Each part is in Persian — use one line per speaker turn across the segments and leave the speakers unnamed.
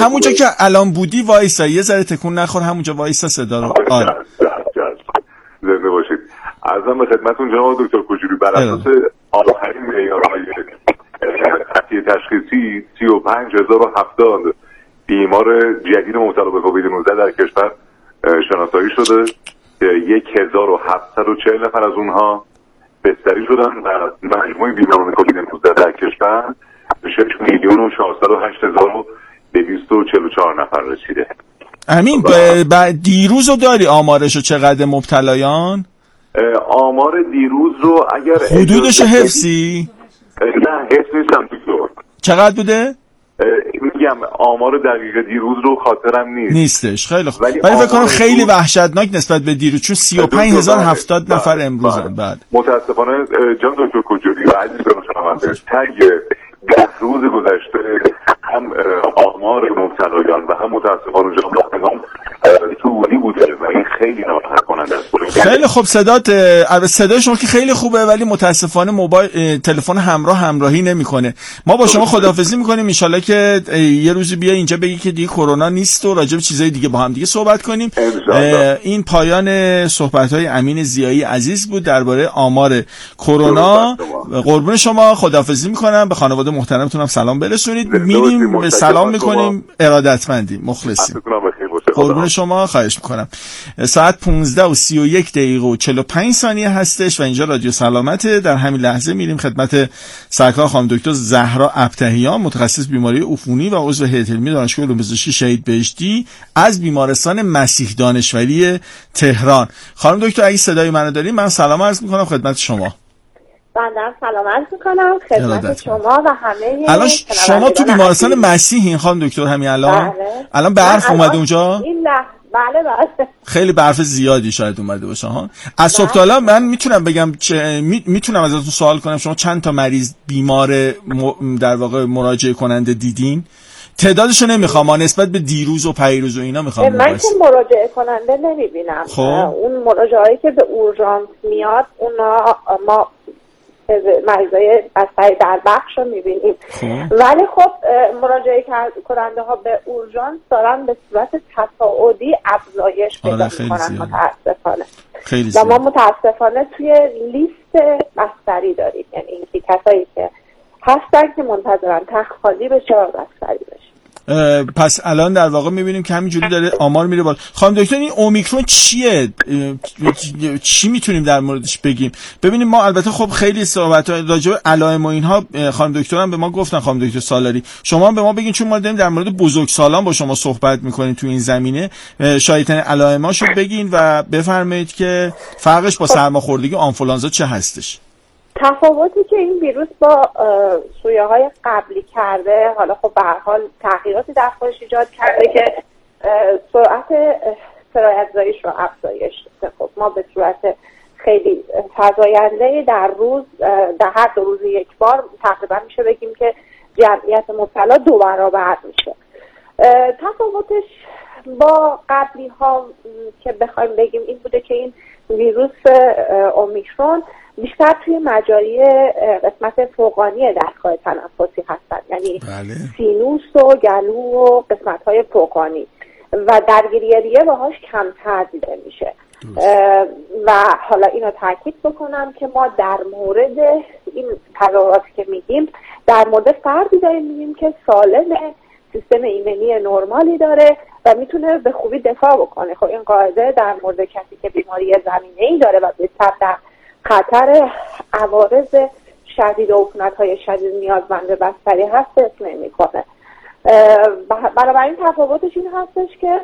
همونجا که الان بودی وایسا، یه ذره تکون نخور، همونجا وایسا صدا رو. آره
زنده باشید. عرضم به خدمتتون جناب دکتر کجوری، بر اساس آخرین معیارهای قطعی تشخیصی 35070 بیمار جدید مبتلا به کووید 19 در کشور شناسایی شده که 1740 نفر از اونها بستری شدن و مجموع بیماران کووید 19 در کشور به 6,482,244 نفر رسیده.
امین دیروز رو داری آمارشو چقدر مبتلایان؟
آمار دیروز رو اگر
حدودشو حفظی؟
نه حفظ نیستم دکتر.
چقدر بوده؟
میگم آمار دقیق دیروز رو خاطرم نیستش.
خیلی خوب. ولی فکر کنم خیلی وحشتناک نسبت به دیروز، چون 35,070 نفر امروزن. بعد
متاسفانه جان دکتر کجوری و عزیز شما تگ 10 روز گذشته هم آمار مبتلایان و هم متاسفانه جان دکتران طولی بوده و این خیلی ناراحت کننده است.
خیلی خوب. صدای شما که خیلی خوبه، ولی متاسفانه موبایل تلفن همراهی نمیکنه. ما با شما خداحافظی میکنیم، ان شاءالله که یه روزی بیا اینجا بگی که دیگه کرونا نیست و راجع به چیزای دیگه با هم دیگه صحبت کنیم. این پایان صحبت‌های امین ضیایی عزیز بود درباره آمار کرونا. قربون شما خداحافظی میکنم. به خانواده محترمتون هم سلام برسونید. میریم سلام میکنیم. ارادتمندیم، مخلصیم. قربون شما، خواهش میکنم. ساعت 15:31:45 هستش و اینجا رادیو سلامته. در همین لحظه میریم خدمت سرکار خانم دکتر زهرا ابتهیان، متخصص بیماری عفونی و عضو هیئت علمی دانشگاه علوم پزشکی شهید بهشتی از بیمارستان مسیح دانشوری تهران. خانم دکتر اگه صدای منو دارین، من سلام عرض میکنم خدمت شما.
بنده سلام عرض میکنم خدمت شما و همه.
الان شما تو بیمارستان مسیحین خانم دکتر همین الان؟
بله.
الان برف اومده اونجا؟
بله.
خیلی برف زیادی شاید اومده باشه ها. از صبح تا حالا من میتونم بگم میتونم ازتون سوال کنم شما چند تا مریض بیمار در واقع مراجعه کننده دیدین؟ تعدادشو نمیخوام، نسبت به دیروز و پیروز و اینا میخوام.
من که مراجعه کننده نمیبینم. اون مراجعه‌ای که به اورژانس میاد اونا ما مریضای بستری در بخش رو میبینیم. ولی خب مراجعه کننده ها به اورژانس دارن به صورت تصاعدی افزایش پیدا میکنن متاسفانه. و ما متاسفانه توی لیست بستری داریم، یعنی این کسایی که هستن که منتظرن تخت خالی بشه و بستری بشه.
پس الان در واقع میبینیم که همینجوری داره آمار میره بالا. خانم دکتر این اومیکرون چیه؟ چی میتونیم در موردش بگیم؟ ببینیم ما البته خب خیلی صحبت راجع به علائم و اینها خانم دکتر هم به ما گفتن، خانم دکتر سالاری شما هم به ما بگین، چون ما داریم در مورد بزرگسالان با شما صحبت میکنیم تو این زمینه. شایدترین علائماشو بگین و بفرمایید که فرقش با سرماخوردگی و آنفولانزا چه هستش.
تفاوتی که این ویروس با سویه‌های قبلی کرده، حالا خب به هر حال تغییراتی در خودش ایجاد کرده که سرعت سرایت‌زاییش رو افزایش داده. خب ما به صورت خیلی فزاینده در روز، در هر 2 روز یک بار تقریبا میشه بگیم که جمعیت مبتلا 2 برابر میشه. تفاوتش با قبلی ها که بخوایم بگیم این بوده که این ویروس اومیکرون بیشتر توی مجاری قسمت فوقانی دستگاه تنفسی هستن، یعنی سینوس و گلو و قسمت‌های فوقانی و درگیری ریه باهاش کمتر دیده میشه. و حالا اینو تاکید بکنم که ما در مورد این تظاهراتی که میگیم در مورد فردی داریم میگیم که سالمه، سیستم ایمنی نرمالی داره و میتونه به خوبی دفاع بکنه. خب این قاعده در مورد کسی که بیماری زمینه‌ای داره و به در خطر عوارض شدید و عفونت‌های شدید نیازمند بستری هست اسم نمی‌کنه. بنابراین تفاوتش این هستش که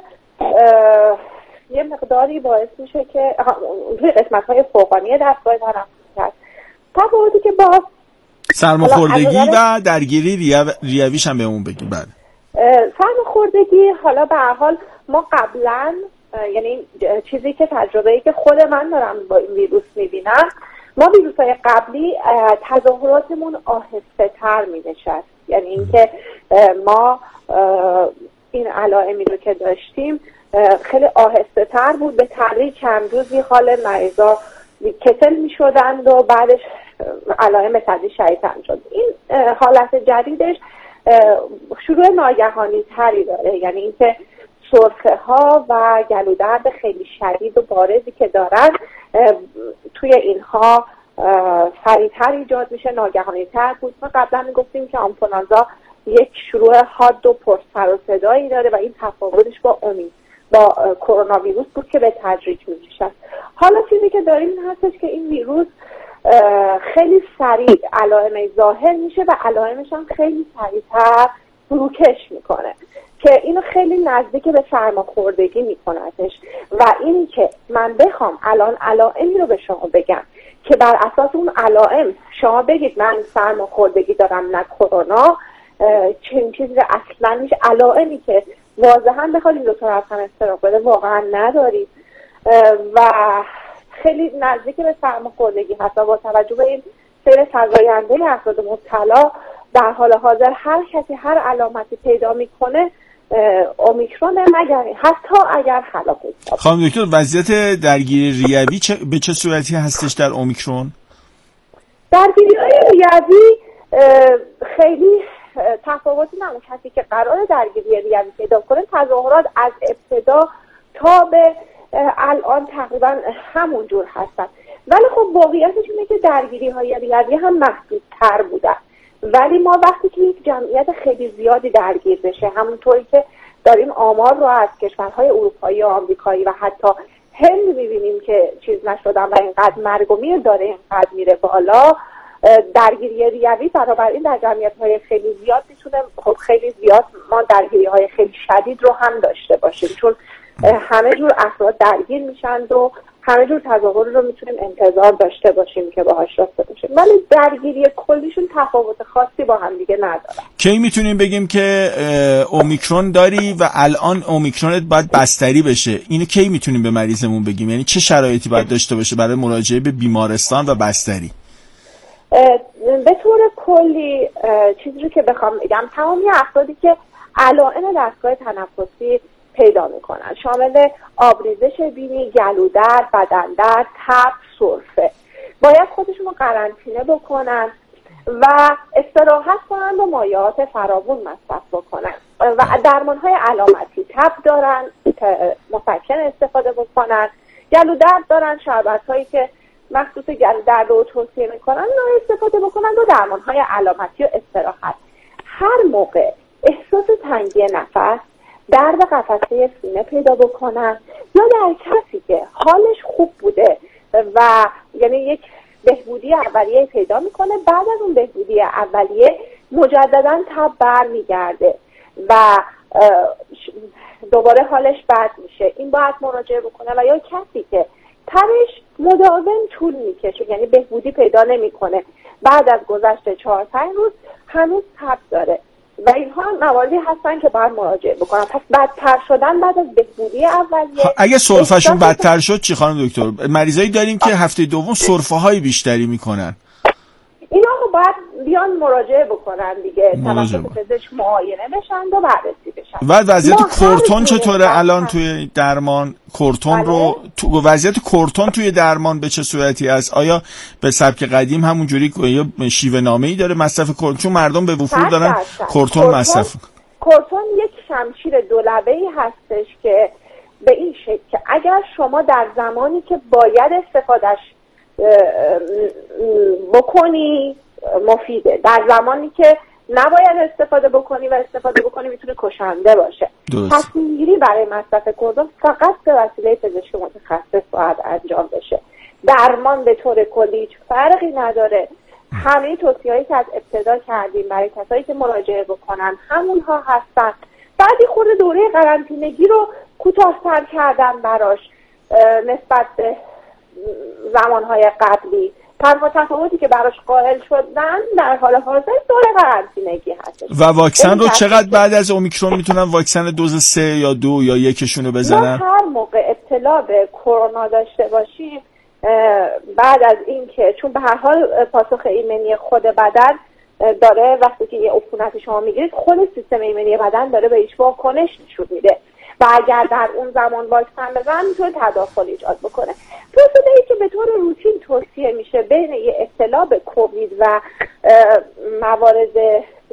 یه مقداری باعث میشه که روی قسمت‌های فوقانی دستگاه تنفسی هست. تفاوتی که با
سرماخوردگی و درگیری ریویش هم بهمون بگیم. بله.
سرماخوردگی حالا به هر حال ما قبلا، یعنی چیزی که تجربه‌ای که خود من دارم با این ویروس میبینم، ما ویروس‌های قبلی تظاهراتمون آهسته‌تر می‌نشست، یعنی اینکه ما این علائمی رو که داشتیم خیلی آهسته‌تر بود، به تدریج چند روزی حال مریضا کسل می‌شدند و بعدش علائم تدریج شدیدتر شد. این حالت جدیدش شروع ناگهانی تری داره، یعنی اینکه سرفه ها و گلودرد خیلی شدید و بارزی که دارن توی اینها سریعتر ایجاد میشه، ناگهانی تر بود. ما قبلا میگفتیم که آنفولانزا یک شروع حاد و پرسر و صدایی داره و این تفاوتش با کرونا ویروس بود که به تدریج میشه. حالا چیزی که داریم این هستش که این ویروس خیلی سریع علائم ظاهر میشه و علائمش هم خیلی سریعتر فروکش میکنه که اینو خیلی نزدیک به سرماخوردگی میکنتش. و اینی که من بخوام الان علائمی رو به شما بگم که بر اساس اون علائم شما بگید من سرماخوردگی دارم نه کرونا، چنین چیزی اصلا میشه. علائمی که واضحا بخواد این دو طرف هم استراق بده واقعا ندارید و خیلی نزدیک به سرماخوردگی هست. با توجه به این سیر فزاینده افراد مبتلا در حال حاضر هر کسی هر علامتی پیدا میکنه اومیکرون، مگر حتی اگر خلاق است.
خانم دکتر وضعیت درگیری ریوی به چه صورتی هستش در اومیکرون؟
درگیری‌های ریوی خیلی تفاوتی نمون. کسی که قرار درگیری ریوی پیدا کنه تظاهرات از ابتدا تا به الان تقریبا همون جور هستن، ولی خب واقعیتش اینه که درگیری‌های ریوی هم محدودتر بودن. ولی ما وقتی که یک جمعیت خیلی زیادی درگیر بشه، همونطوری که داریم آمار رو از کشورهای اروپایی و آمریکایی و حتی هند می‌بینیم که چیز نشدن و اینقدر مرگ و میر داره، اینقدر میره بالا، درگیری ریوی بنابراین در جمعیت‌های خیلی زیاد میتونه خیلی زیاد ما درگیری‌های خیلی شدید رو هم داشته باشیم، چون همه جور افراد درگیر میشن و همه جور تظاهر رو میتونیم انتظار داشته باشیم که باهاش رابطه باشیم، ولی درگیری کلیشون تفاوت خاصی با هم دیگه نداره.
کی میتونیم بگیم که اومیکرون داری و الان اومیکرونت باید بستری بشه؟ اینو کی میتونیم به مریضمون بگیم؟ یعنی چه شرایطی باید داشته باشه برای مراجعه به بیمارستان و بستری؟
به طور کلی چیزی رو که بخوام بگم، تمامی افرادی که علائم دستگاه تنفسی پیدا میکنن شامل آبریزش بینی، گلودرد، بدندرد، تب، سرفه، باید خودشون رو قرنطینه بکنن و استراحت کنن و مایعات فراوون مصرف بکنن و درمانهای علامتی تب دارن مسکن استفاده بکنن، گلودرد دارن شربت‌هایی که مخصوص گلودرد رو توصیه میکنن اونا استفاده بکنن و درمانهای علامتی و استراحت. هر موقع احساس تنگی نفس، درد قفسه سینه پیدا بکنن یا در کسی که حالش خوب بوده و یعنی یک بهبودی اولیه پیدا میکنه، بعد از اون بهبودی اولیه مجددا تب برمیگرده و دوباره حالش بد میشه، این باید مراجعه بکنه. و یا کسی که تبش مداوم طول میکشه، یعنی بهبودی پیدا نمیکنه، بعد از گذشت 4-5 روز هنوز تب داره و اینها مواردی هستن که باید مراجعه بکنن. پس بدتر شدن بعد از بهبودی اولیه.
اگه سرفه‌شون بدتر شد چی خانم دکتر؟ مریضایی داریم که هفته دوم سرفه‌های بیشتری میکنن،
اینا رو باید بیان مراجعه بکنن دیگه، توسط پزشک معاینه بشن و بررسی بشن.
و وضعیت کورتون چطوره الان توی درمان؟ کورتون رو وضعیت کورتون توی درمان به چه صورتی است؟ آیا به سبک قدیم همونجوری یا شیوه نامه‌ای داره مصرف کورتون؟ چون مردم به وفور دارن کورتون مصرف.
کورتون یک شمشیر دولبه‌ای هستش که به این شکل که اگر شما در زمانی که باید استفادهش بکنی مفیده، در زمانی که نباید استفاده بکنی میتونه کشنده باشه. تصمیم گیری برای مصرف کورتون فقط به وسیله پزشک متخصص باید انجام بشه. درمان به طور کلی هیچ فرقی نداره. همه توصیه‌هایی که از ابتدا کردیم برای کسایی که مراجعه بکنن همونها هستن. بعدی خورده دوره قرنطینگی رو کوتاه‌تر کردن براش نسبت به زمانهای قبلی. تنها تفاوتی که براش قائل شدن در حال حاضر دوره قرنطینگی هست.
و واکسن رو چقدر بعد از اومیکرون میتونن واکسن دوز 3 یا 2 یا 1 رو بزنن؟
ما هر موقع ابتلا به کرونا داشته باشیم بعد از این که چون به هر حال پاسخ ایمنی خود بدن داره، وقتی که یه عفونت شما میگیرید خود سیستم ایمنی بدن داره به هیچ واکنش نشون میده و اگر در اون زمان واکسن بزنن میتونه تداخل ایجاد بکنه. توصیه‌ای که به طور روتین توصیه میشه بین یه ابتلا به کووید و موارد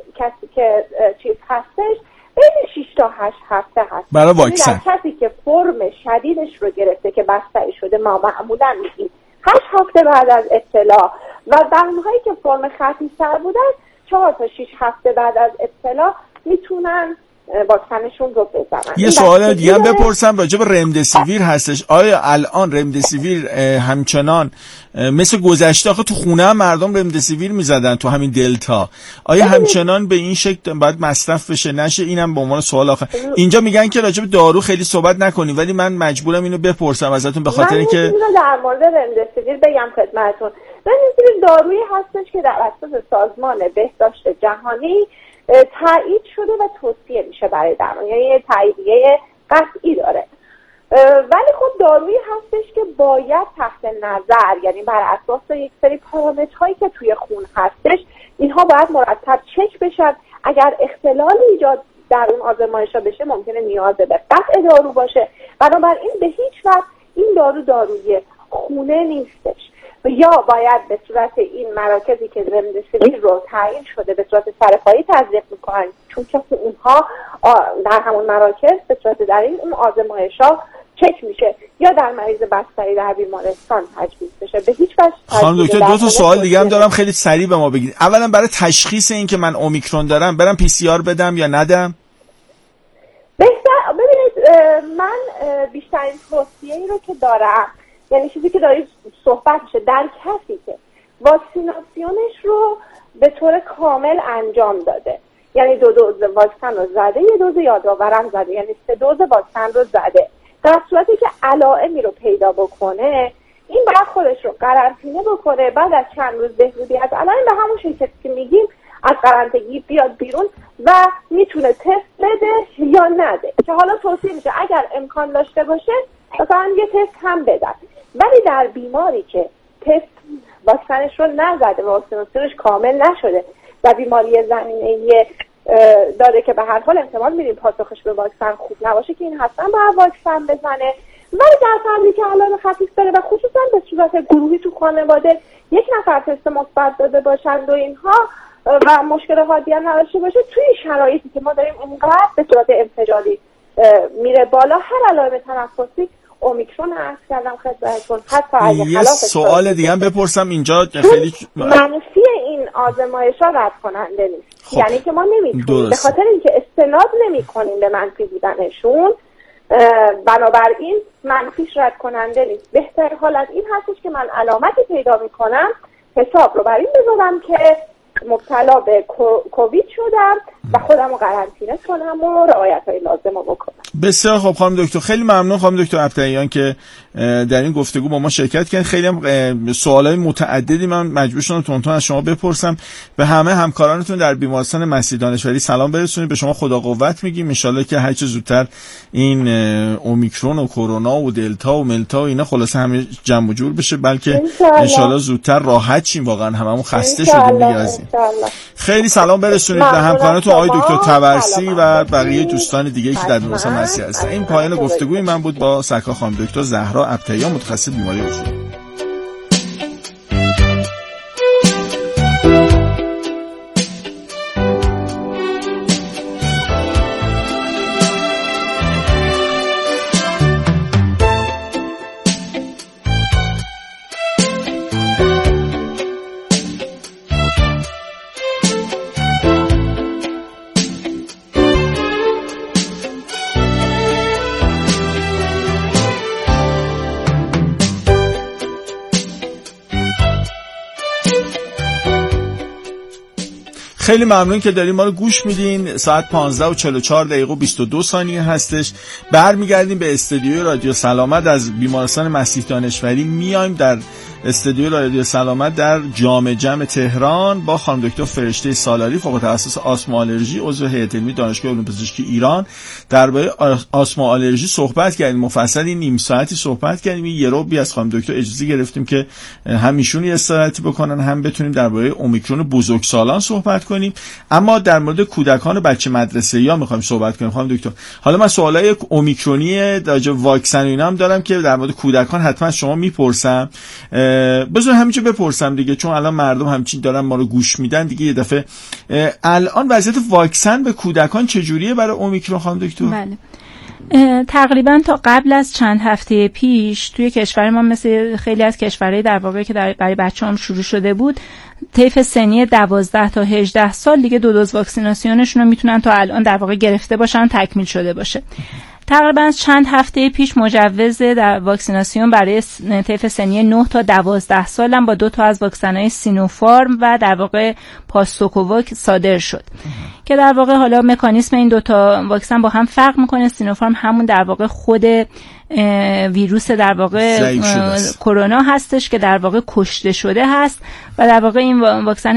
کسی که چیز هستش بین 6 تا 8 هفته هست
برای واکسن.
کسی که فرم شدیدش رو گرفته که بستری شده ما معمولا میگیم 8 هفته بعد از ابتلا و در اونهایی که فرم خفیف‌تر بودن 4 تا 6 هفته بعد از ابتلا میتونن واکسنشون رو بزنن.
یه سوال دیگه هم بپرسم راجع به رمدسیویر هستش. آیا الان رمدسیویر همچنان مثل گذشته آخه تو خونه هم مردم رمدسیویر میزدن تو همین دلتا، آیا همچنان به این شکل باید مصرف بشه نشه؟ اینم به عنوان سوال آخر. اینجا میگن که راجع به دارو خیلی صحبت نکنیم ولی من مجبورم اینو بپرسم ازتون به خاطر اینکه
من در مورد رمدسیویر بگم خدمتتون. رمدسیویر دارویی هستش که در اساس سازمان بهداشت جهانی تایید شده و توصیه میشه برای درمان، یعنی یه تاییدیه قطعی داره، ولی خب دارویی هستش که باید تحت نظر، یعنی بر اساس یک سری پارامترهایی که توی خون هستش اینها باید مرتب چک بشن. اگر اختلالی ایجاد در اون آزمایش‌ها بشه ممکنه نیاز به قطع دارو باشه. بنابراین به هیچ وجه این داروی خونه نیستش، یا باید به صورت این مراکزی که رمدسیویر رو تعیین شده به صورت سرپایی تزریق میکنن، چون که اونها در همون مراکز به صورت در این اون آزمایش‌ها چک میشه، یا در مریض بستری در بیمارستان تجویز بشه. به هیچ وجه
خانم دکتر 2 تا سوال دیگه هم دارم خیلی سریع به ما بگید. اولا برای تشخیص این که من اومیکرون دارم برم PCR بدم یا ندم؟
ببینید من بیشترین توصیه‌ای رو که دارم، یعنی چیزی که دارید صحبت میشه در کسی که واکسیناسیونش رو به طور کامل انجام داده، یعنی 2 دوز واکسن رو زده، 1 دوز یادآورم زده، یعنی 3 دوز واکسن رو زده، در صورتی که علائمی رو پیدا بکنه این باید خودش رو قرنطینه بکنه، بعد از چند روز بهبودی از علائم به همون شکلی که میگیم از قرنطینگی بیاد بیرون و میتونه تست بده یا نده، که حالا توصیه میشه اگر امکان داشته باشه مثلا یه تست هم بدن. ولی در بیماری که تست واکسنش رو نزده و واکسیناسیونش کامل نشده و بیماری زمینه‌ای داره که به هر حال احتمال میدیم پاسخش به واکسن خوب نباشه که این حتما باید واکسن بزنه. ولی در فردی که علائم خفیف داره و خصوصا به صورت گروهی تو خانواده 1 نفر تست مثبت داده باشند و اینها و مشکل حادی هم نداشته باشه، توی شرایطی که ما داریم اونقدر به صورت انفجاری میره بالا هر علائم تنفسی اومیکرون عرض کردم خدمتتون، حتی اگه
یه سوال دیگه هم بپرسم اینجا خیلی
منفی این آزمایش‌ها رد کننده نیست. خب. یعنی که ما نمیتونیم به خاطر اینکه استناد نمی‌کنیم به منفی بودنشون بنابراین منفیش رد کننده نیست. بهتر حالت این هستش که من علامتی پیدا میکنم حساب رو بر این بذارم که مبتلا به کووید شدم و خودم رو قرنطینه کنم و رعایت‌های لازم رو بکنم.
بسیار خب خانم دکتر، خیلی ممنون خانم دکتر ابطحیان که در این گفتگو با ما شرکت کردین. خیلی هم سوالای متعددی من مجبور شدم تونتون از شما بپرسم. به همه همکارانتون در بیمارستان مسیح دانشوری سلام برسونید. به شما خدا قوت میگیم. ان شاءالله که هر چه زودتر این اومیکرون و کرونا و دلتا و ملتا و اینا خلاص همه جمع و جور بشه، بلکه ان شاءالله زودتر راحت شیم. واقعا هممون خسته شدیم دیگه از این. خیلی سلام برسونید به همکارانتون آقای دکتر طبرسی و بقیه دوستان دیگه که در بیمارستان مسیح هستن. این پایان گفتگوی من بود با سرکار خانم دکتر زهرا ابطحیان، متخصص بیماری عفونی. خیلی ممنون که دارین ما رو گوش میدین. ساعت 15:44 هستش. برمیگردیم به استودیوی رادیو سلامت از بیمارستان مسیح دانشوری. میایم در استودیوی رادیو سلامت در جامع جم تهران با خانم دکتر فرشته سالاری، فوق تخصص آسما آلرژی، عضو هیئت علمی دانشگاه علوم پزشکی ایران. درباره آسما آلرژی صحبت کردیم، مفصل نیم ساعتی صحبت کردیم. یه روبی از خانم دکتر اجازه گرفتیم که هم ایشون استراحتی بکنن هم بتونیم درباره اومیکرون بزرگسالان صحبت کنیم. کنیم. اما در مورد کودکان و بچه مدرسه یا میخوایم صحبت کنیم خانم دکتر. حالا من سوالای اومیکرونی در واکسن اینا هم دارم که در مورد کودکان حتما شما میپرسم. بذار همینجا بپرسم دیگه، چون الان مردم همچین دارن ما رو گوش میدن دیگه. یه دفعه الان وضعیت واکسن به کودکان چجوریه برای اومیکرون خانم دکتر؟
بله، تقریبا تا قبل از چند هفته پیش توی کشور ما مثل خیلی از کشورهای در واقع که برای بچه‌هام شروع شده بود، طیف سنی 12 تا 18 سال دیگه 2 دوز واکسیناسیونشون رو میتونن تا الان در واقع گرفته باشن، تکمیل شده باشه. تقریبا از چند هفته پیش مجوز در واکسیناسیون برای طیف سنی 9 تا 12 سال هم با 2 تا از واکسن‌های سینوفارم و در واقع پاستوکوواک صادر شد که در واقع حالا مکانیسم این 2 تا واکسن با هم فرق میکنه. سینوفارم همون در واقع خود ویروس در واقع کرونا هستش که در واقع کشته شده هست و در واقع این واکسن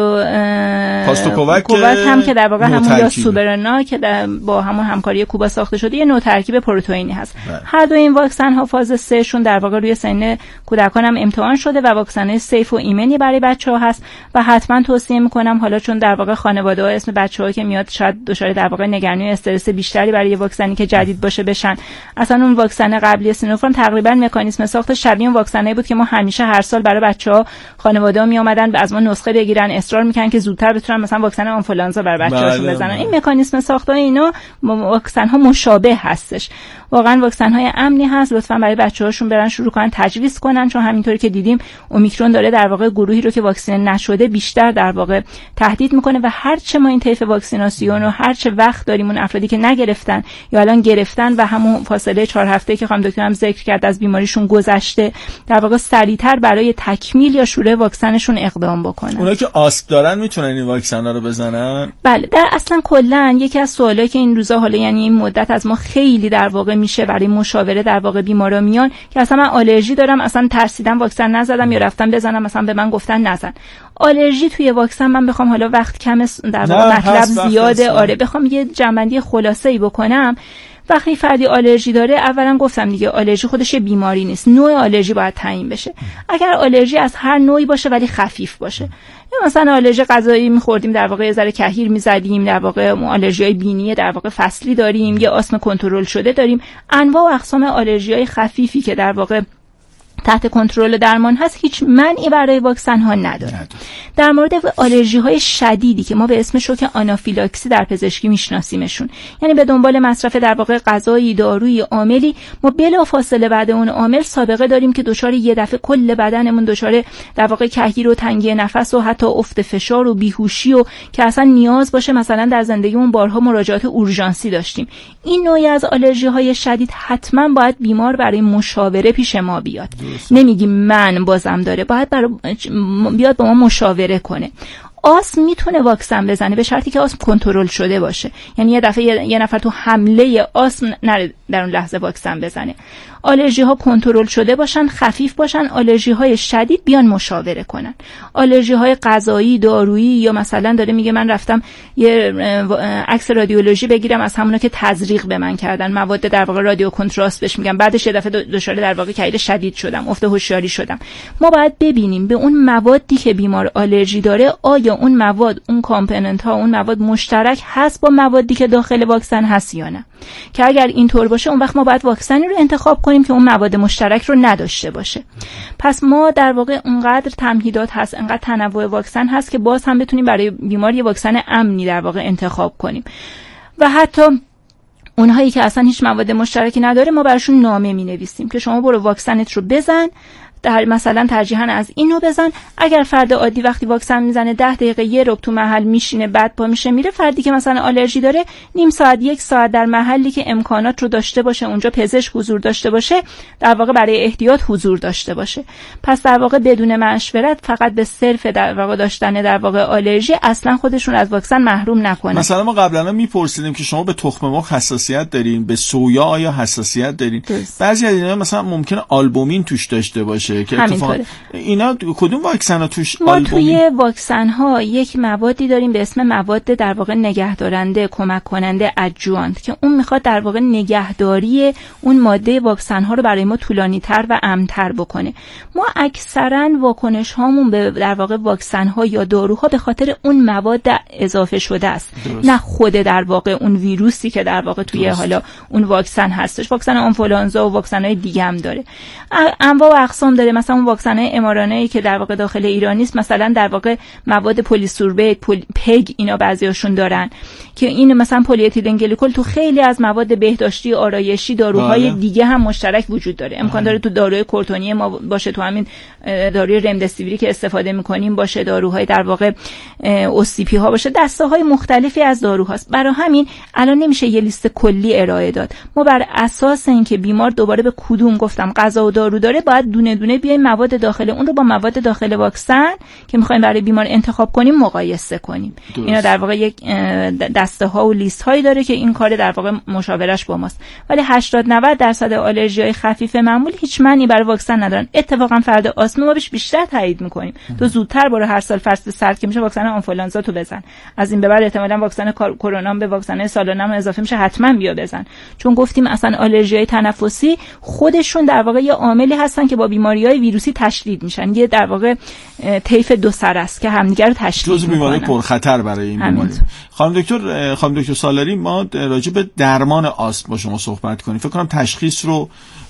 پاستوکوواک هم که در واقع همون یا سوبرنا که با همون همکاری کوبا ساخته شده یه نوع ترکیب پروتئینی هست. هر دو این واکسن ها فاز 3 شون در واقع روی سن کودکان هم امتحان شده و واکسن سیف و ایمنی برای بچه‌ها هست و حتما توصیه میکنم، حالا چون در واقع خانواده‌ها اسم بچه‌ها که میاد شاید دچار در واقع نگرانی و استرس بیشتری برای یه واکسنی که جدید باشه بشن. اصلا اون واکسن قبلی سینوفارم تقریبا مکانیسم ساخت شبیه اون واکسنایی بود که ما همیشه هر سال برای بچه‌ها خانواده‌ها می اومدن و از ما نسخه بگیرن، اصرار میکنن که زودتر بتونن مثلا واکسن آنفولانزا برای بچه‌هاشون بزنن. این مکانیسم ساخت اینا واکسن‌ها مشابه هستش. واقعا واکسن‌های امنی هست. لطفاً برای بچه‌هاشون برن شروع کنن تجویز کنن، چون همینطوری که دیدیم اومیکرون داره در واقع گروهی رو که واکسینه نشده بیشتر در واقع تهدید میکنه و هرچه ما این طیف واکسیناسیون رو هرچه وقت داریم اون افرادی که نگرفتن یا الان گرفتن و همون فاصله 4 هفته که خانم دکتر هم ذکر کرد از بیماریشون گذشته، در واقع سریعتر برای تکمیل یا شروع واکسنشون اقدام بکنن.
اونایی که آسپ دارن میتونن این واکسن‌ها رو بزنن؟
بله، در اصلا کلا یکی از سوالایی که این روزا حالا یعنی این مدت از ما خیلی در واقع میشه برای مشاوره در واقع بیمارا میان که اصلا من آلرژی دارم، اصلا ترسیدم واکسن نزدم یا رفتم بزنم، مثلا به من گفتن نزن. آلرژی توی واکسن من بخوام حالا وقت کم در واقع مطلب زیاده، آره بخوام یه جنبندی خلاصه‌ای بکنم، وقتی فردی آلرژی داره، اولا گفتم دیگه آلرژی خودش بیماری نیست، نوع آلرژی باید تعیین بشه. اگر آلرژی از هر نوعی باشه ولی خفیف باشه، مثلا آلرژی غذایی می‌خوردیم در واقع یه ذره کحیر می‌زدیم، در واقع آلرژی‌های بینی در واقع فصلی داریم، یا آسم کنترل شده داریم، انواع و اقسام آلرژی‌های خفیفی که در واقع تحت کنترل درمان هست، هیچ منعی برای واکسن ها نداره. در مورد آلرژی های شدیدی که ما به اسم شوک آنافیلاکسی در پزشکی میشناسیمشون، یعنی به دنبال مصرف در واقع غذایی، دارویی، عاملی، ما بلافاصله بعد اون عامل سابقه داریم که دچار یه دفعه کل بدنمون دچار در واقع کحگیر و تنگی نفس و حتی افت فشار و بیهوشی و که اصلا نیاز باشه مثلا در زندگیمون بارها مراجعات اورژانسی داشتیم. این نوعی از آلرژی های شدید حتما باید بیمار برای مشاوره پیش ما بیاد. نمیگیم من بازم داره، باید بیاد با ما مشاوره کنه. آسم میتونه واکسن بزنه به شرطی که آسم کنترل شده باشه، یعنی یه دفعه یه نفر تو حمله آسم نره در اون لحظه واکسن بزنه. آلرژی ها کنترل شده باشن، خفیف باشن، آلرژی های شدید بیان مشاوره کنن. آلرژی های غذایی، دارویی، یا مثلا داره میگه من رفتم یه عکس رادیولوژی بگیرم از همونا که تزریق به من کردن، مواد در واقع رادیو کنتراست بهش میگم، بعدش یه دفعه دچار در واقع کحگیر شدید شدم، افت هوشیاری شدم. ما باید ببینیم به اون موادی که بیمار آلرژی داره آیا اون مواد، اون کامپوننت ها، اون مواد مشترک هست با موادی که داخل واکسن هست یا نه. که اگر اینطور باشه اون وقت ما باید واکسنی رو انتخاب کنیم که اون مواد مشترک رو نداشته باشه. پس ما در واقع اونقدر تمهیدات هست، انقدر تنوع واکسن هست که باز هم بتونیم برای بیمار یه واکسن امنی در واقع انتخاب کنیم. و حتی اونهایی که اصلا هیچ مواد مشترکی نداره ما براشون نامه می‌نویسیم که شما برو واکسنت رو بزن، در مثلا ترجیحاً از اینو بزن. اگر فرد عادی وقتی واکسن میزنه 10 دقیقه یه رب تو محل میشینه بعد پا میشه میره، فردی که مثلا آلرژی داره نیم ساعت 1 ساعت در محلی که امکانات رو داشته باشه، اونجا پزشک حضور داشته باشه، در واقع برای احتیاط حضور داشته باشه. پس در واقع بدون مشورت فقط به صرف در واقع داشتن در واقع آلرژی اصلا خودشون از واکسن محروم نکنه.
مثلا ما قبلا میپرسیدیم که شما به تخم مرغ حساسیت دارین، به سویا آیا حساسیت دارین؟ بعضی از اینا مثلا ممکنه آلبومین توش داشته باشه باشه که اتفاقا اینا کدوم واکسن ها توش
ما توی واکسن ها یک موادی داریم به اسم مواد در واقع نگهدارنده، کمک کننده، ادجوانت که اون میخواد در واقع نگهداری اون ماده واکسن ها رو برای ما طولانی تر و امن‌تر بکنه. ما اکثرا واکنش هامون به در واقع واکسن ها یا داروها به خاطر اون مواد اضافه شده است، نه خود در واقع اون ویروسی که در واقع توی حالا اون واکسن هستش. واکسن آنفولانزا و واکسن‌های دیگه هم داره، انواع و اقسام داره. مثلا اون واکسن‌های ام‌آر‌ان‌ای که در واقع داخل ایران نیست، مثلا در واقع مواد پلیسوربیت، پگ، اینا بعضیاشون دارن که این مثلا پلی اتیلن گلیکول تو خیلی از مواد بهداشتی، آرایشی، داروهای دیگه هم مشترک وجود داره. امکان داره تو داروی کورتونی ما باشه، تو همین داروی رمدسیویری که استفاده می‌کنیم باشه، داروهای در واقع اوسیپی ها باشه، دسته‌های مختلفی از داروهاست. برای همین الان نمیشه یه لیست کلی ارائه داد. ما بر اساس اینکه بیمار دوباره به کدوم گفتم غذا و دارو داره، باید دونه دونه بیایم مواد داخل اون رو با مواد داخل واکسن که می‌خوایم برای بیمار انتخاب کنیم مقایسه کنیم. اینا در واقع یک دسته‌ها و لیست‌هایی داره که این کار در واقع مشاورش با ماست. ولی 80-90% آلرژی‌های خفیف معمول هیچ معنی برای واکسن ندارن. اتفاقا فرد آسم ما بیشتر تایید می‌کنیم. تو زودتر برو هر سال فصل سرد که میشه واکسن آنفولانزا تو بزن. از این به بعد احتمالاً واکسن کرونا به واکسن سالانه اضافه میشه، حتما بیا بزن. چون گفتیم اصلا آلرژی‌های تنفسی خودشون در واقع یه عاملی هستن که با بیماری‌های ویروسی تشدید میشن. یه در واقع طیف دو سر است که همدیگه رو تشدید میکنن.
جزو بیماری پرخطر برای این بیماری. خانم دکتر سالاری، ما راجع به درمان آسم با شما صحبت کنیم. فکر کنم تشخیص رو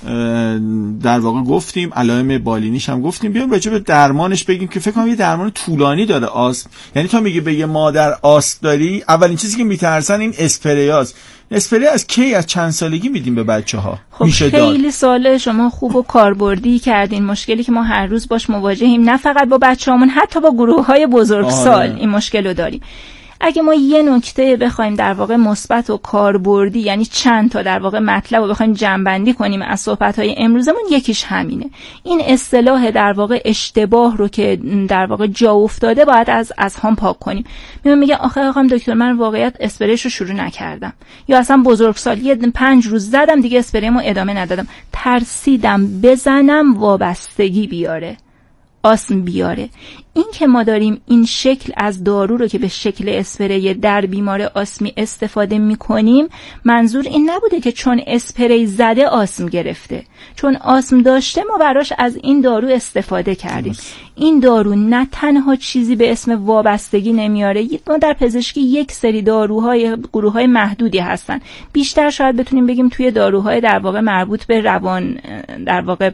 در واقع گفتیم، علائم بالینیش هم گفتیم. بیایم راجع به درمانش بگیم که فکر کنم یه درمان طولانی داره آسم. یعنی تا میگه به یه مادر آسم داری، اولین چیزی که میترسن این اسپریاست. اسپری از کی، از چند سالگی میدیم به بچه‌ها؟
خب میشه خیلی ساله شما خوب و کاربردی کردین. مشکلی که ما هر روز باش مواجهیم، نه فقط با بچه‌هامون، حتی با گروه‌های بزرگسال این مشکل رو داریم. اگه ما یه نکته بخوایم در واقع مثبت و کاربردی، یعنی چند تا در واقع مطلب رو بخوایم جمع‌بندی کنیم از صحبت‌های امروزمون، یکیش همینه. این اصطلاح در واقع اشتباه رو که در واقع جا افتاده باید از هم پاک کنیم. میگه آخه دکتر من واقعیت اسپریش رو شروع نکردم، یا اصلا بزرگسال یه 5 روز زدم دیگه اسپریمو ادامه ندادم، ترسیدم بزنم وابستگی بیاره، آسم بیاره. این که ما داریم این شکل از دارو رو که به شکل اسپری در بیمار آسمی استفاده میکنیم، منظور این نبوده که چون اسپری زده آسم گرفته. چون آسم داشته ما براش از این دارو استفاده کردیم. این دارو نه تنها چیزی به اسم وابستگی نمیاره. ما در پزشکی یک سری داروهای گروه‌های محدودی هستن، بیشتر شاید بتونیم بگیم توی داروهای در واقع مربوط به روان در واقع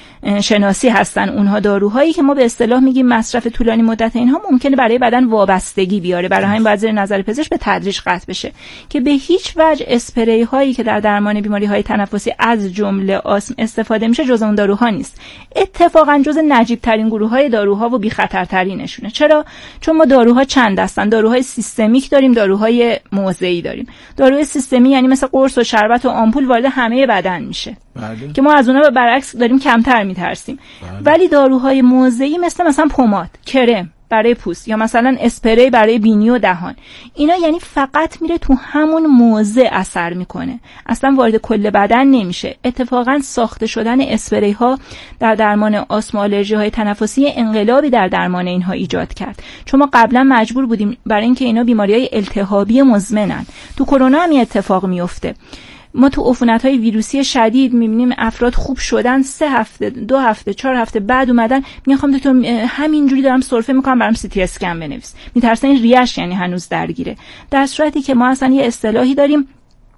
شناسی هستن. اونها داروهایی که ما به اصطلاح میگیم مصرف طولانی مدت اینها ممکنه برای بدن وابستگی بیاره. برای همین باید زیر نظر پزشک به تدریج قطع بشه که به هیچ وجه اسپری هایی که در درمان بیماری های تنفسی از جمله آسم استفاده میشه جز اون داروها نیست. اتفاقا جز نجیب ترین گروه های داروها و بی خطر ترینشونه. چرا؟ چون ما داروها چند دستن. داروهای سیستمیک داریم، داروهای موضعی داریم. داروهای سیستمی یعنی مثل قرص و شربت و آمپول وارد همه بدن میشه. بله. که ما از اونها برعکس داریم کمتر میترسیم. بله. ولی داروهای موضعی مثلا پماد، کرم برای پوست، یا مثلا اسپری برای بینی و دهان، اینا یعنی فقط میره تو همون موضع اثر میکنه، اصلا وارد کل بدن نمیشه. اتفاقا ساخته شدن اسپری ها در درمان آسم و آلرژی های تنفسی انقلابی در درمان اینها ایجاد کرد. چون ما قبلا مجبور بودیم برای اینکه اینا بیماری های التهابی مزمنن، تو کرونا هم اتفاق میفته. ما تو عفونت‌های ویروسی شدید می‌بینیم افراد خوب شدن 3 هفته، 2 هفته، 4 هفته بعد اومدن میخوام دکتر همینجوری دارم سرفه میکنم برام سی تی اسکن بنویس. میترسن این ریش یعنی هنوز درگیره. در صورتی که ما اصلا یه اصطلاحی داریم،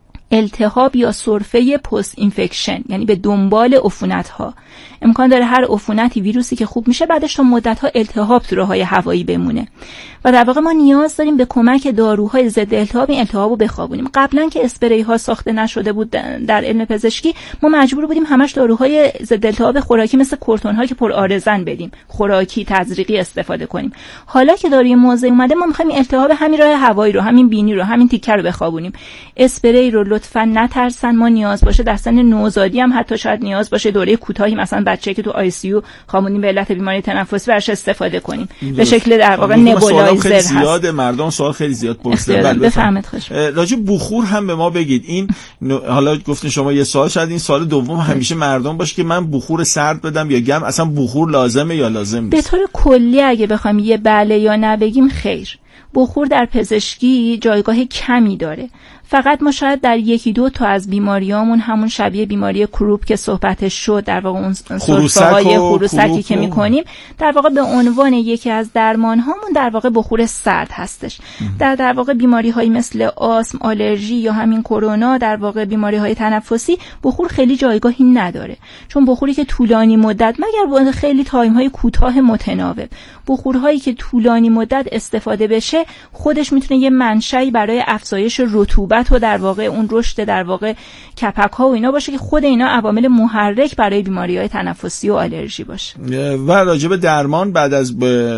التهاب یا سرفه پست اینفکشن، یعنی به دنبال عفونت‌ها. امکان داره هر عفونتی ویروسی که خوب میشه بعدش تا مدت‌ها التهاب تو راه‌های هوایی بمونه و در واقع ما نیاز داریم به کمک داروهای ضد التهاب این التهابو بخوابونیم. قبلا که اسپری ها ساخته نشده بود در علم پزشکی، ما مجبور بودیم همش داروهای ضد التهاب خوراکی مثل کورتون ها که پر آرزن بدیم، خوراکی تزریقی استفاده کنیم. حالا که داروی موضعی اومده، ما می‌خوایم التهاب همین راه هوایی رو، همین بینی رو، همین تیکه رو بخوابونیم. اسپری رو لطفاً نترسن. ما نیاز باشه در سن نوزادی هم حتی شاید نیاز باشه دوره کوتاهی مثلا بچه‌ای که تو آی سی یو خوابوندیم به علت بیماری تنفسی براش استفاده کنیم به شکل در واقع نبولایزر هست.
زیاد مردم سوال خیلی زیاد پرسیدن.
بفرمایید خوش.
راجع بخور هم به ما بگید. این حالا گفتین شما یه سوال، شاید این سوال دوم همیشه مردم باشه که من بخور سرد بدم یا گرم، اصلا بخور لازمه یا لازم نیست؟
به طور کلی اگه بخوایم یه بله یا نه بگیم خیر. بخور در پزشکی جایگاه کمی داره. فقط ما شاید در 1-2 تا از بیماریامون همون شبیه بیماری کروپ که صحبتش شد، در واقع اون سرفه‌های خروسکی که می‌کنیم، در واقع به عنوان یکی از درمان‌هامون در واقع بخور سرد هستش. در واقع بیماری‌هایی مثل آسم، آلرژی یا همین کرونا، در واقع بیماری‌های تنفسی، بخور خیلی جایگاهی نداره. چون بخوری که طولانی مدت، مگر خیلی تایم‌های کوتاه متناوب، بخورهایی که طولانی مدت استفاده بشه خودش میتونه یه منشأی برای افزایش رطوبت و در واقع اون رشد در واقع کپک‌ها و اینا باشه که خود اینا عوامل محرک برای بیماری‌های تنفسی و آلرژی باشه.
و راجع به درمان بعد از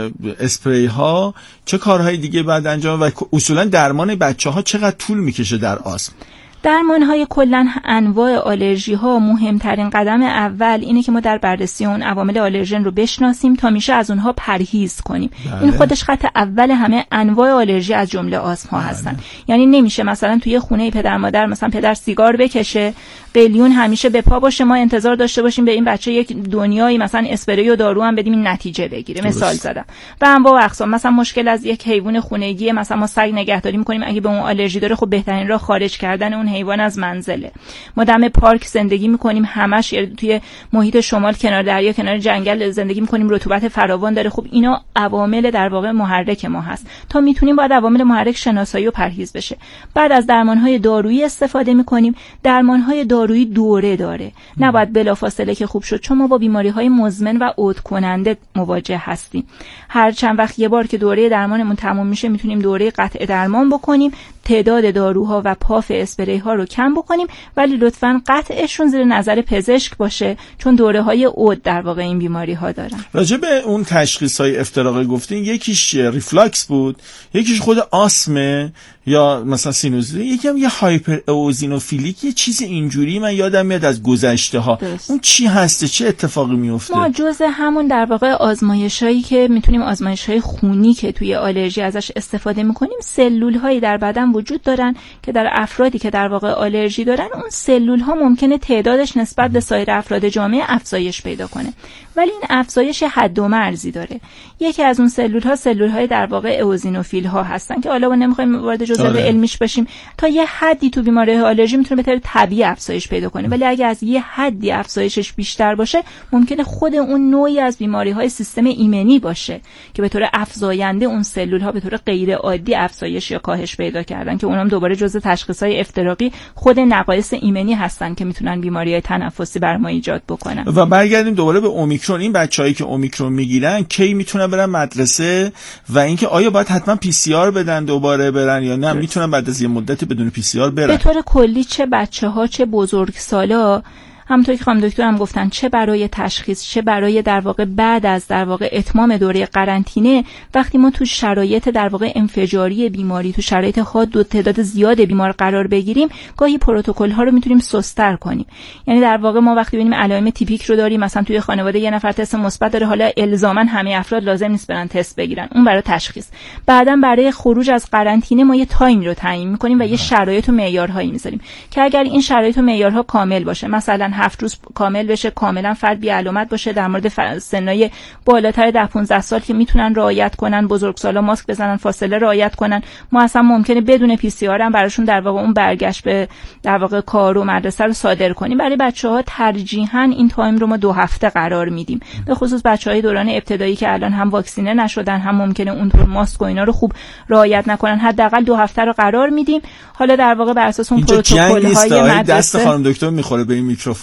اسپری ها چه کارهای دیگه بعد انجام و اصولا درمان بچه‌ها چقدر طول میکشه در آسم؟
درمان‌های کلاً انواع آلرژی‌ها مهمترین قدم اول اینه که ما در بررسی اون عوامل آلرژن رو بشناسیم تا میشه از اونها پرهیز کنیم. بله. این خودش خط اول همه انواع آلرژی از جمله آسم ها هستن. یعنی نمیشه مثلا توی خونه پدر مادر مثلا پدر سیگار بکشه، قلیون همیشه به پا باشه، ما انتظار داشته باشیم به این بچه یک دنیایی مثلا اسپری و دارو هم بدیم این نتیجه بگیره. مثال زدم. و انواع و اقسام، مثلا مشکل از یک حیوان خونگی، مثلا ما سگ نگهداری می‌کنیم، اگه به اون آلرژی داره خب بهترین راه خارج کردن اون حیوان از منزله. ما دم پارک زندگی می‌کنیم، همش توی محیط شمال کنار دریا کنار جنگل زندگی می‌کنیم، رطوبت فراوان داره. خب اینا عوامل در واقع محرک ما هست. تا میتونیم باید عوامل محرک شناسایی و پرهیز بشه. بعد از درمان‌های دارویی استفاده می‌کنیم. درمان‌های دارویی دوره داره. نباید بلافاصله که خوب شد، چون ما با بیماری‌های مزمن و عود کننده مواجه هستیم. هر چند وقت یه بار که دوره درمانمون تموم میشه میتونیم دوره قطع درمان بکنیم، تعداد داروها و پاف اسپری ها رو کم بکنیم، ولی لطفاً قطعشون زیر نظر پزشک باشه، چون دوره‌های عود در واقع این بیماری‌ها دارن.
راجع به اون تشخیص‌های افتراقی گفتین، یکیش ریفلاکس بود، یکیش خود آسمه یا مثلا سینوزیت، یکی هم یه هایپر اوزینوفیلیک، یه چیز اینجوری من یادم میاد از گذشته‌ها. اون چی هسته؟ چه اتفاقی میفته؟
ما جزء همون در واقع آزمایشایی که میتونیم آزمایش‌های خونی که توی آلرژی ازش استفاده می‌کنیم، سلول‌هایی در بدن وجود دارن که در افرادی که در واقع آلرژی دارن اون سلول‌ها ممکنه تعدادش نسبت به سایر افراد جامعه افزایش پیدا کنه، ولی این افزایش حد و مرزی داره. یکی از اون سلول‌های در واقع اوزینوفیل‌ها هستن که حالا ما نمی‌خوایم وارد جزئیات علمیش بشیم. تا یه حدی تو بیماری آلرژی میتونه به طور طبیعی افزایش پیدا کنه، ولی اگه از یه حدی افزایشش بیشتر باشه ممکنه خود اون نوعی از بیماری‌های سیستم ایمنی باشه که به طور افزاینده اون سلول‌ها به طور غیر عادی افزایش یا کاهش پیدا کردن، که اونم دوباره جزء تشخیص‌های افتراقی خود نقایص ایمنی هستن که میتونن بیماری‌های تنفسی بر ما ایجاد بکنن.
و برگردیم دوباره به اومیکرون. این بچه‌هایی که اومیکرون میگیرن کی میتونن برن مدرسه و اینکه آیا باید حتما پی سی آر بدن دوباره برن یا نه میتونن بعد از یه مدتی بدون پی سی آر برن؟
به طور کلی چه بچه‌ها چه بزرگسالا، همونطور که خانم دکتر هم گفتن، چه برای تشخیص چه برای در واقع بعد از در واقع اتمام دوره قرنطینه، وقتی ما تو شرایط در واقع انفجاری بیماری، تو شرایط حاد و تعداد زیاد بیمار قرار بگیریم، گاهی پروتکل ها رو میتونیم سست‌تر کنیم. یعنی در واقع ما وقتی ببینیم علائم تیپیک رو داریم، مثلا توی خانواده یه نفر تست مثبت داره، حالا الزاما همه افراد لازم نیست برن تست بگیرن، اون برای تشخیص. بعداً برای خروج از قرنطینه ما یه تایم رو تعیین می‌کنیم و یه شرایط و معیارهایی می‌ذاریم که اگر این شرایط و معیارها کامل باشه، مثلا 7 روز کامل بشه، کاملا فرد بی علامت باشه، در مورد سنای بالاتر 10-15 سال که میتونن رعایت کنن، بزرگسالا ماسک بزنن، فاصله رعایت کنن، ما اصلا ممکنه بدون پی سی آر هم براشون در واقع اون برگشت به در واقع کار و مدرسه رو صادر کنیم. برای بچه‌ها ترجیحاً این تایم رو ما 2 هفته قرار میدیم، به خصوص بچه‌های دوران ابتدایی که الان هم واکسینه نشدن، هم ممکنه اونطور ماسک و اینا رو خوب رعایت نکنن. حداقل 2 هفته رو قرار میدیم. حالا در واقع بر اساس اون پروتکل‌های مدرسه
دست خانم دکتر میخوره به این میکروفون.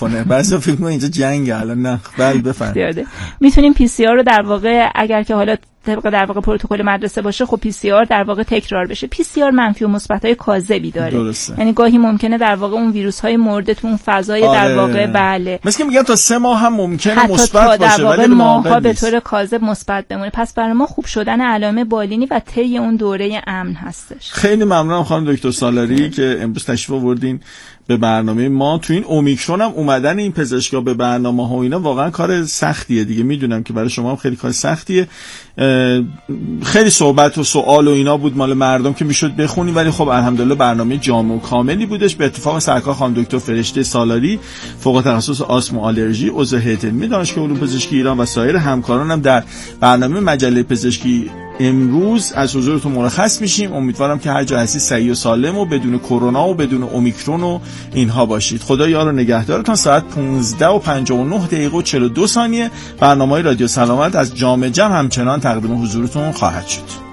میکنه. بعضی فکر میکنن اینجا جنگه الان. نه بله بفرمایید.
میتونیم PCR رو در واقع اگر که حالا طبق در واقع پروتکل مدرسه باشه خب PCR در واقع تکرار بشه. PCR منفی و مثبت‌های کاذبی داره. یعنی گاهی ممکنه در واقع اون ویروس‌های مرده تو اون فضای در واقع بله
مثلا میگن تا 3 ماه هم ممکنه مثبت باشه
ولی ماها به طور کاذب مثبت بمونه. پس برای ما خوب شدن علائم بالینی و طی اون دوره امن هستش.
خیلی ممنونم خانم دکتر سالاری که امروز تشریف آوردین به برنامه ما. تو این اومیکرون هم اومدن این پزشکا به برنامه ها اینا واقعا کار سختیه دیگه. میدونم که برای شما هم خیلی کار سختیه. خیلی صحبت و سوال و اینا بود مال مردم که میشد بخونی، ولی خب الحمدلله برنامه جامع و کاملی بودش. به اتفاق سرکار خانم دکتر فرشته سالاری فوق تخصص آسم و آلرژی عضو هیئت علمی دانشگاه علوم پزشکی ایران و سایر همکارانم در برنامه مجله پزشکی امروز از حضورتون مرخص میشیم. امیدوارم که هر جا هستید صحیح و سالم و بدون کرونا و بدون اومیکرون و اینها باشید. خدا یار و نگهدارتون. ساعت 15:59 و 42 برنامه‌های رادیو سلامت از جام جم همچنان تقدیم حضورتون خواهد شد.